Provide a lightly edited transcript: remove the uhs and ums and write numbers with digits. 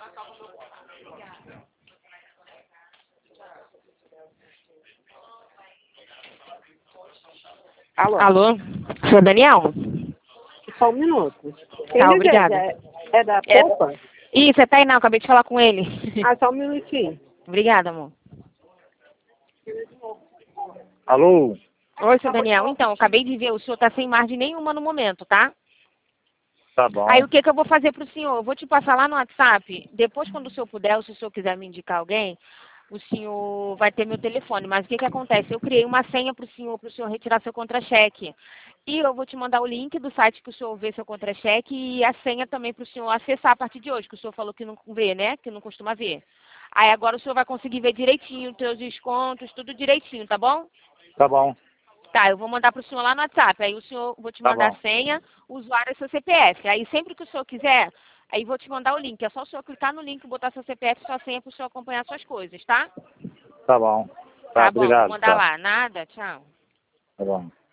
Alô? Alô? Senhor Daniel? Só um minuto. Tá, obrigada. É da Poupa? Isso, é Tainá, acabei de falar com ele. Ah, só um minutinho. Obrigada, amor. Alô? Oi, senhor Daniel. Então, acabei de ver, o senhor tá sem margem nenhuma no momento, tá? Tá bom. Aí o que eu vou fazer pro senhor? Eu vou te passar lá no WhatsApp. Depois, quando o senhor puder, ou se o senhor quiser me indicar alguém, o senhor vai ter meu telefone. Mas o que acontece? Eu criei uma senha pro senhor retirar seu contra-cheque. E eu vou te mandar o link do site que o senhor vê seu contra-cheque e a senha também pro senhor acessar a partir de hoje, que o senhor falou que não vê, né? Que não costuma ver. Aí agora o senhor vai conseguir ver direitinho os seus descontos, tudo direitinho, tá bom? Tá bom. Tá, eu vou mandar pro senhor lá no WhatsApp. Aí o senhor, vou te Tá mandar bom. a senha, o usuário é seu CPF. Aí sempre que o senhor quiser, aí vou te mandar o link. É só o senhor clicar no link, botar seu CPF e sua senha pro senhor acompanhar suas coisas, tá? Tá bom. Tá bom, vou Obrigado. mandar Tá. lá. Nada, tchau. Tá bom.